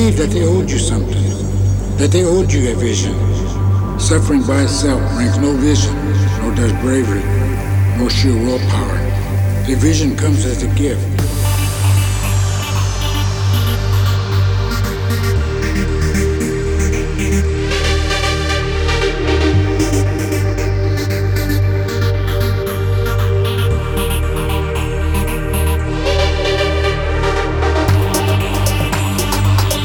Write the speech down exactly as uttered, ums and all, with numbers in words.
believed that they owed you something, that they owed you a vision. Suffering by itself brings no vision, nor does bravery, nor sheer willpower. The vision comes as a gift.